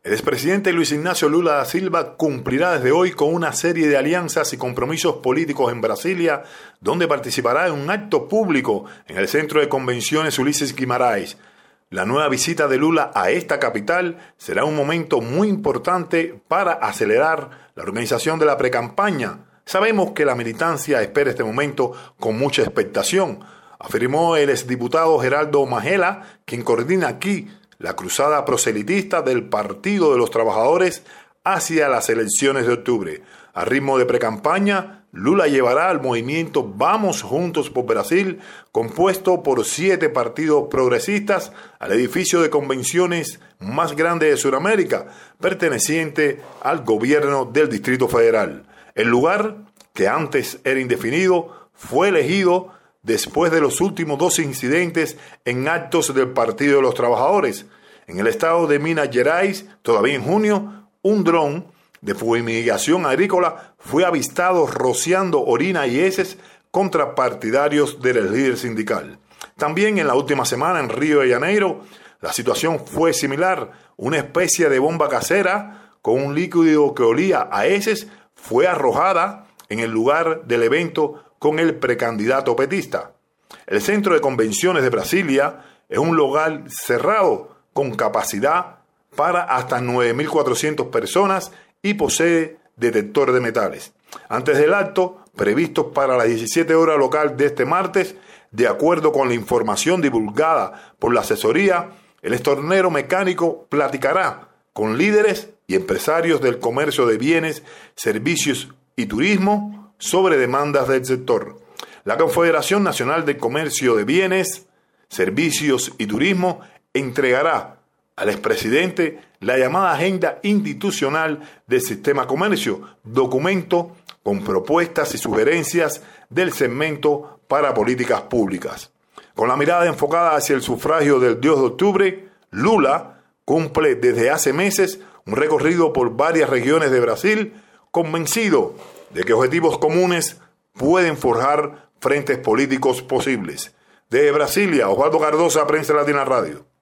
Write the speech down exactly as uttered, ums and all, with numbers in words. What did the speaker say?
El expresidente Luis Ignacio Lula da Silva cumplirá desde hoy con una serie de alianzas y compromisos políticos en Brasilia, donde participará en un acto público en el Centro de Convenciones Ulises Guimarães. La nueva visita de Lula a esta capital será un momento muy importante para acelerar la organización de la precampaña. Sabemos que la militancia espera este momento con mucha expectación, afirmó el exdiputado Geraldo Majela, quien coordina aquí la cruzada proselitista del Partido de los Trabajadores hacia las elecciones de octubre. A ritmo de precampaña, Lula llevará al movimiento Vamos Juntos por Brasil, compuesto por siete partidos progresistas, al edificio de convenciones más grande de Sudamérica, perteneciente al gobierno del Distrito Federal. El lugar, que antes era indefinido, fue elegido después de los últimos dos incidentes en actos del Partido de los Trabajadores. En el estado de Minas Gerais, todavía en junio, un dron de fumigación agrícola fue avistado rociando orina y heces contra partidarios del líder sindical. También en la última semana en Río de Janeiro, la situación fue similar. Una especie de bomba casera con un líquido que olía a heces fue arrojada en el lugar del evento con el precandidato petista. El Centro de Convenciones de Brasilia es un local cerrado con capacidad para hasta nueve mil cuatrocientas personas y posee detector de metales. Antes del acto, previsto para las diecisiete horas local de este martes, de acuerdo con la información divulgada por la asesoría, el estornero mecánico platicará con líderes y empresarios del comercio de bienes, servicios y turismo sobre demandas del sector. La Confederación Nacional de Comercio de Bienes, Servicios y Turismo entregará al expresidente la llamada Agenda Institucional del Sistema Comercio, documento con propuestas y sugerencias del segmento para políticas públicas. Con la mirada enfocada hacia el sufragio del diez de octubre, Lula cumple desde hace meses un recorrido por varias regiones de Brasil, convencido de que objetivos comunes pueden forjar frentes políticos posibles. Desde Brasilia, Osvaldo Cardosa, Prensa Latina Radio.